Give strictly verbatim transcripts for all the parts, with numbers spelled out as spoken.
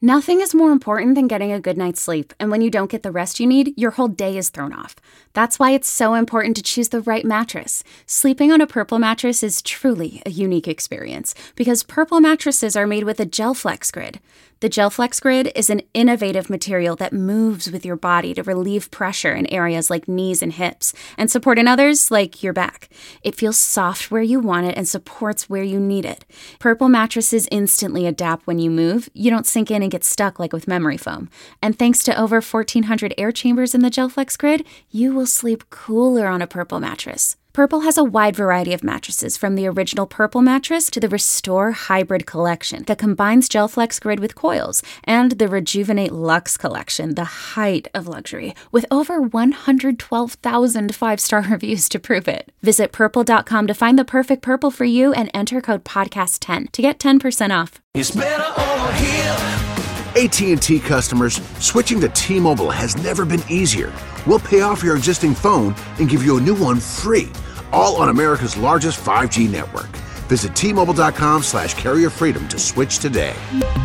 Nothing is more important than getting a good night's sleep, and when you don't get the rest you need, your whole day is thrown off. That's why it's so important to choose the right mattress. Sleeping on a Purple mattress is truly a unique experience, because Purple mattresses are made with a GelFlex Grid. The GelFlex Grid is an innovative material that moves with your body to relieve pressure in areas like knees and hips, and support in others like your back. It feels soft where you want it and supports where you need it. Purple mattresses instantly adapt when you move. You don't sink in and get stuck like with memory foam. And thanks to over fourteen hundred air chambers in the GelFlex Grid, you will sleep cooler on a Purple mattress. Purple has a wide variety of mattresses, from the original Purple mattress to the Restore Hybrid collection that combines GelFlex Grid with coils, and the Rejuvenate Luxe collection, the height of luxury, with over one hundred twelve thousand five-star reviews to prove it. Visit purple dot com to find the perfect Purple for you and enter code podcast ten to get ten percent off. It's better over here. A T and T customers, switching to T-Mobile has never been easier. We'll pay off your existing phone and give you a new one free, all on America's largest five G network. Visit T Mobile dot com slash carrier freedom to switch today.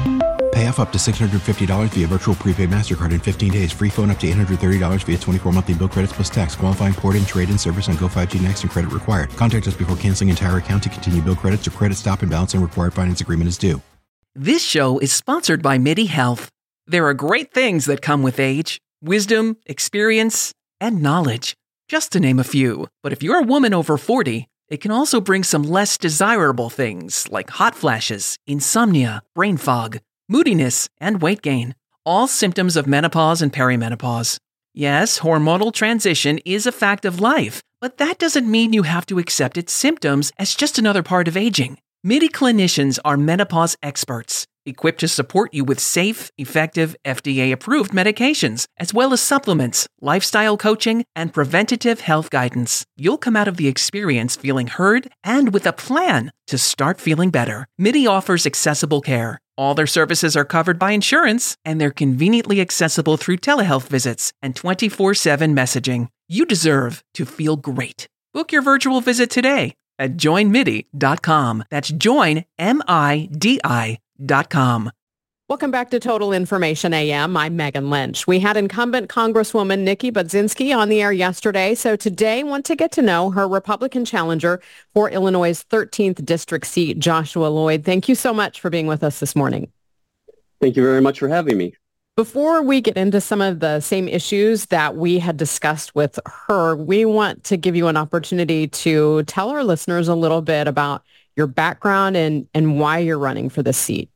Pay off up to six hundred fifty dollars via virtual prepaid MasterCard in fifteen days. Free phone up to eight hundred thirty dollars via twenty-four monthly bill credits plus tax. Qualifying port and trade-in service on Go five G Next and credit required. Contact us before canceling entire account to continue bill credits or credit stop and balance and required finance agreement is due. This show is sponsored by MIDI Health. There are great things that come with age: wisdom, experience, and knowledge, just to name a few. But if you're a woman over forty, it can also bring some less desirable things like hot flashes, insomnia, brain fog, moodiness, and weight gain. All symptoms of menopause and perimenopause. Yes, hormonal transition is a fact of life, but that doesn't mean you have to accept its symptoms as just another part of aging. MIDI clinicians are menopause experts, equipped to support you with safe, effective, F D A-approved medications, as well as supplements, lifestyle coaching, and preventative health guidance. You'll come out of the experience feeling heard and with a plan to start feeling better. MIDI offers accessible care. All their services are covered by insurance, and they're conveniently accessible through telehealth visits and twenty-four seven messaging. You deserve to feel great. Book your virtual visit today at join midi dot com. That's join, M I D I dot com. Welcome back to Total Information A M. I'm Megan Lynch. We had incumbent Congresswoman Nikki Budzinski on the air yesterday, so today want to get to know her Republican challenger for Illinois' thirteenth district seat, Joshua Lloyd. Thank you so much for being with us this morning. Thank you very much for having me. Before we get into some of the same issues that we had discussed with her, we want to give you an opportunity to tell our listeners a little bit about your background and, and why you're running for this seat.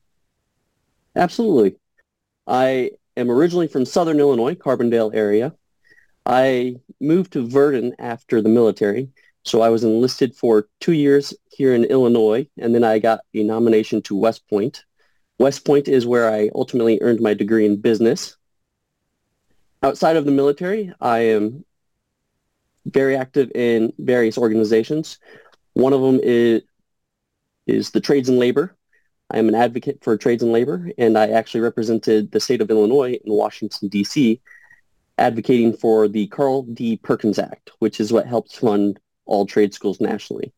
Absolutely. I am originally from Southern Illinois, Carbondale area. I moved to Verdon after the military, so I was enlisted for two years here in Illinois, and then I got a nomination to West Point. West Point is where I ultimately earned my degree in business. Outside of the military, I am very active in various organizations. One of them is, is the Trades and Labor. I am an advocate for trades and labor, and I actually represented the state of Illinois in Washington, D C, advocating for the Carl D. Perkins Act, which is what helps fund all trade schools nationally.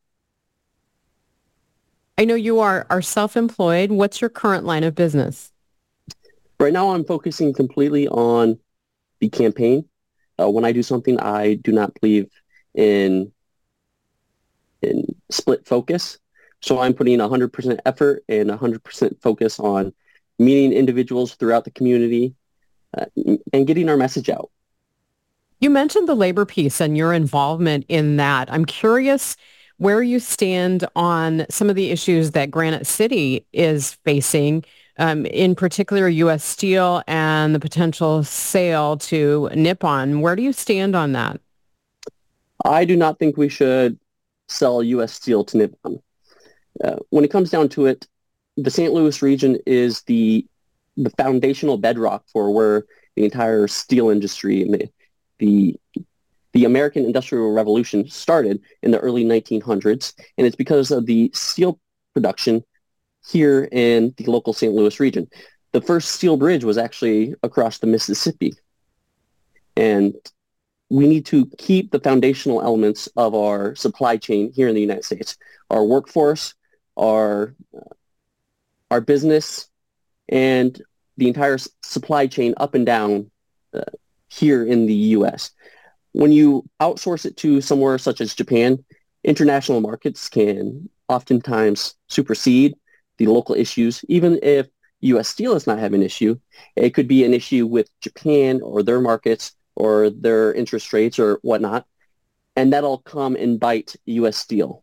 I know you are, are self-employed. What's your current line of business? Right now, I'm focusing completely on the campaign. Uh, when I do something, I do not believe in, in split focus. So I'm putting one hundred percent effort and one hundred percent focus on meeting individuals throughout the community uh, and getting our message out. You mentioned the labor piece and your involvement in that. I'm curious where you stand on some of the issues that Granite City is facing, um, in particular U S Steel and the potential sale to Nippon. Where do you stand on that? I do not think we should sell U S Steel to Nippon. Uh, when it comes down to it, the Saint Louis region is the the foundational bedrock for where the entire steel industry and the the, the American Industrial Revolution started in the early nineteen hundreds, and it's because of the steel production here in the local Saint Louis region. The first steel bridge was actually across the Mississippi, and we need to keep the foundational elements of our supply chain here in the United States, our workforce, our uh, our business, and the entire s- supply chain up and down uh, here in the U S. When you outsource it to somewhere such as Japan, international markets can oftentimes supersede the local issues. Even if U S Steel is not having an issue, it could be an issue with Japan or their markets or their interest rates or whatnot, and that'll come and bite U S Steel.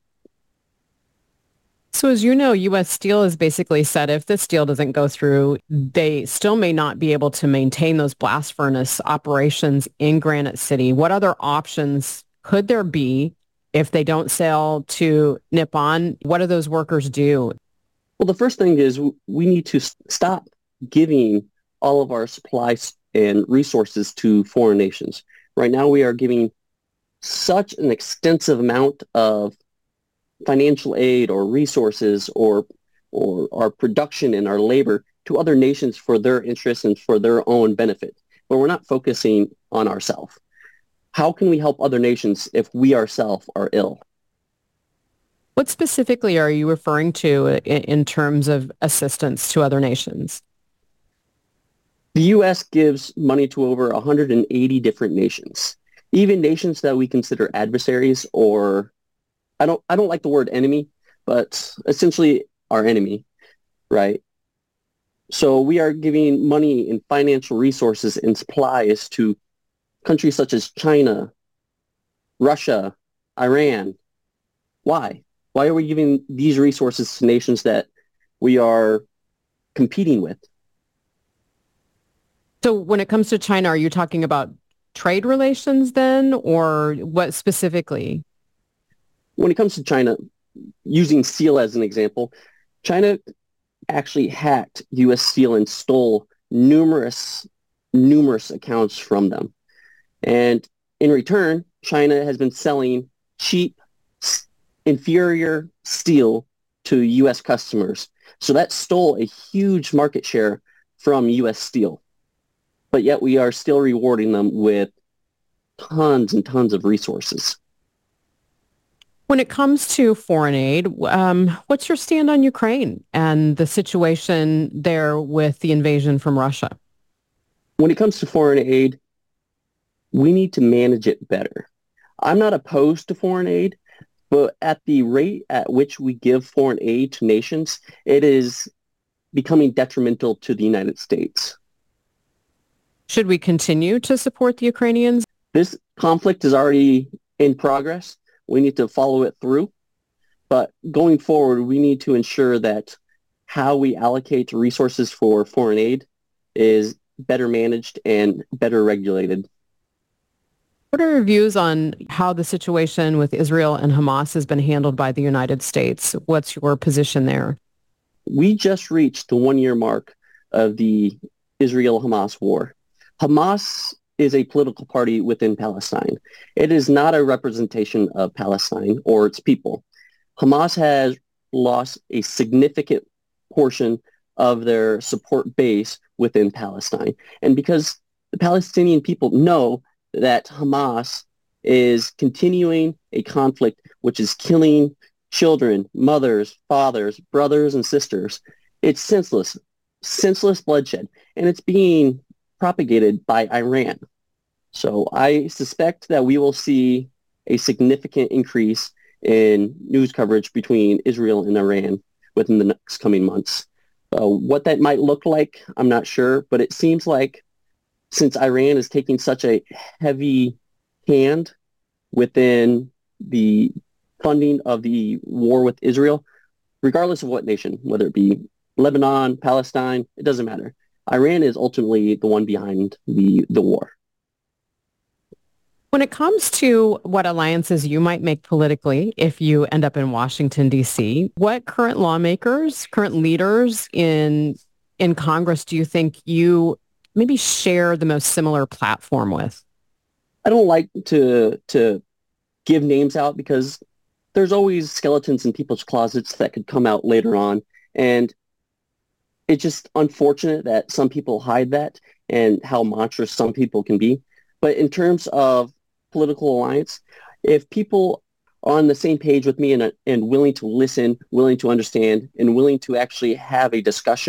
So as you know, U S Steel has basically said if this deal doesn't go through, they still may not be able to maintain those blast furnace operations in Granite City. What other options could there be if they don't sell to Nippon? What do those workers do? Well, the first thing is we need to s- stop giving all of our supplies and resources to foreign nations. Right now, we are giving such an extensive amount of financial aid or resources or or our production and our labor to other nations for their interests and for their own benefit. But we're not focusing on ourselves. How can we help other nations if we ourselves are ill? What specifically are you referring to in, in terms of assistance to other nations? The U S gives money to over one hundred eighty different nations, even nations that we consider adversaries or I don't I don't like the word enemy, but essentially our enemy, right? So we are giving money and financial resources and supplies to countries such as China, Russia, Iran. Why? Why are we giving these resources to nations that we are competing with? So when it comes to China, are you talking about trade relations then, or what specifically? When it comes to China, using Steel as an example, China actually hacked U S Steel and stole numerous, numerous accounts from them. And in return, China has been selling cheap, inferior steel to U S customers. So that stole a huge market share from U S Steel. But yet we are still rewarding them with tons and tons of resources. When it comes to foreign aid, um, what's your stand on Ukraine and the situation there with the invasion from Russia? When it comes to foreign aid, we need to manage it better. I'm not opposed to foreign aid, but at the rate at which we give foreign aid to nations, it is becoming detrimental to the United States. Should we continue to support the Ukrainians? This conflict is already in progress. We need to follow it through. But going forward, we need to ensure that how we allocate resources for foreign aid is better managed and better regulated. What are your views on how the situation with Israel and Hamas has been handled by the United States? What's your position there? We just reached the one-year mark of the Israel-Hamas war. Hamas is a political party within Palestine. It is not a representation of Palestine or its people. Hamas has lost a significant portion of their support base within Palestine. And because the Palestinian people know that Hamas is continuing a conflict which is killing children, mothers, fathers, brothers, and sisters, it's senseless, senseless bloodshed. And it's being propagated by Iran. So I suspect that we will see a significant increase in news coverage between Israel and Iran within the next coming months. Uh, what that might look like, I'm not sure, but it seems like since Iran is taking such a heavy hand within the funding of the war with Israel, regardless of what nation, whether it be Lebanon, Palestine, it doesn't matter. Iran is ultimately the one behind the, the war. When it comes to what alliances you might make politically if you end up in Washington, D C, what current lawmakers, current leaders in in Congress do you think you maybe share the most similar platform with? I don't like to to give names out because there's always skeletons in people's closets that could come out later on. And it's just unfortunate that some people hide that and how monstrous some people can be. But in terms of political alliance, if people are on the same page with me and, and willing to listen, willing to understand, and willing to actually have a discussion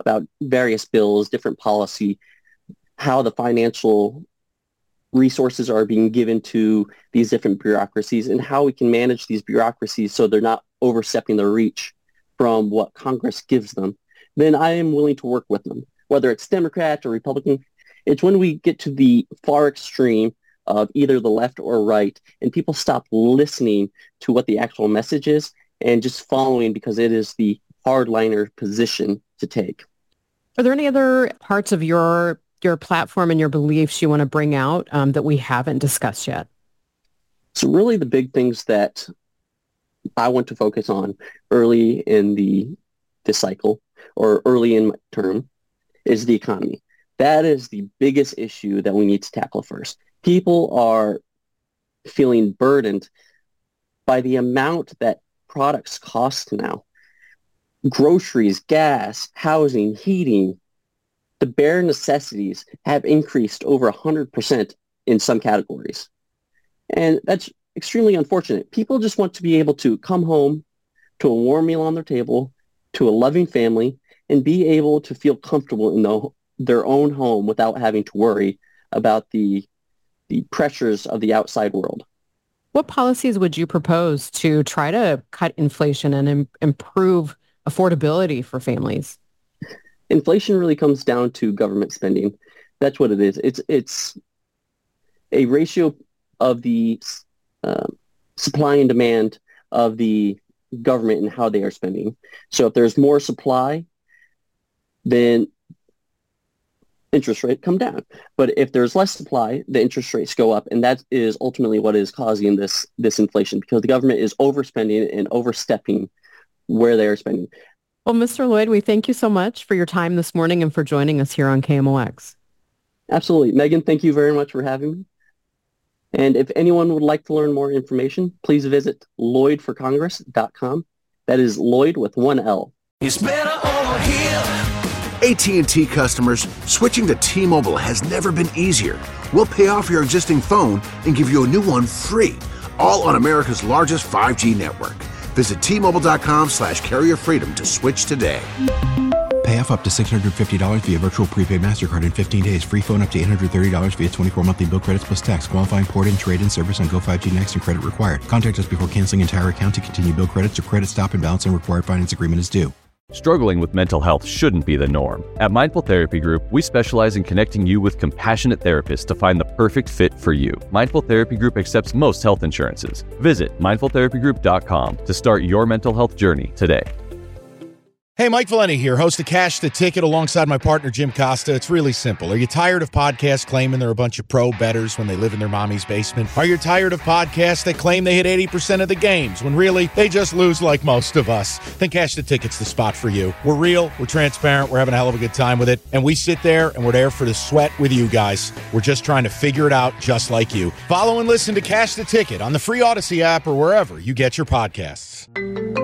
about various bills, different policy, how the financial resources are being given to these different bureaucracies, and how we can manage these bureaucracies so they're not overstepping their reach from what Congress gives them, then I am willing to work with them, whether it's Democrat or Republican. It's when we get to the far extreme of either the left or right, and people stop listening to what the actual message is and just following because it is the hardliner position to take. Are there any other parts of your your platform and your beliefs you want to bring out um, that we haven't discussed yet? So really the big things that I want to focus on early in the, the cycle or early in my term is the economy. That is the biggest issue that we need to tackle first. People are feeling burdened by the amount that products cost now. Groceries, gas, housing, heating, the bare necessities have increased over one hundred percent in some categories. And that's extremely unfortunate. People just want to be able to come home to a warm meal on their table, to a loving family, and be able to feel comfortable in the, their own home without having to worry about the, the pressures of the outside world. What policies would you propose to try to cut inflation and im- improve affordability for families? Inflation really comes down to government spending. That's what it is. It's it's a ratio of the uh, supply and demand of the government and how they are spending. So if there's more supply, then interest rates come down. But if there's less supply, the interest rates go up. And that is ultimately what is causing this, this inflation, because the government is overspending and overstepping where they are spending. Well, Mister Lloyd, we thank you so much for your time this morning and for joining us here on K M O X. Absolutely. Megan, thank you very much for having me. And if anyone would like to learn more information, please visit lloyd for congress dot com. That is Lloyd with one L. It's better over here. A T and T customers, switching to T-Mobile has never been easier. We'll pay off your existing phone and give you a new one free, all on America's largest five G network. Visit T-Mobile.com slash carrier freedom to switch today. Pay off up to six hundred fifty dollars via virtual prepaid MasterCard in fifteen days. Free phone up to eight hundred thirty dollars via twenty-four monthly bill credits plus tax. Qualifying port-in, trade-in service on Go five G Next and credit required. Contact us before canceling entire account to continue bill credits or credit stop and balance and required finance agreement is due. Struggling with mental health shouldn't be the norm. At Mindful Therapy Group, we specialize in connecting you with compassionate therapists to find the perfect fit for you. Mindful Therapy Group accepts most health insurances. Visit mindful therapy group dot com to start your mental health journey today. Hey, Mike Valenti here, host of Cash the Ticket alongside my partner, Jim Costa. It's really simple. Are you tired of podcasts claiming they're a bunch of pro bettors when they live in their mommy's basement? Are you tired of podcasts that claim they hit eighty percent of the games when really they just lose like most of us? Then Cash the Ticket's the spot for you. We're real, we're transparent, we're having a hell of a good time with it, and we sit there and we're there for the sweat with you guys. We're just trying to figure it out just like you. Follow and listen to Cash the Ticket on the free Odyssey app or wherever you get your podcasts.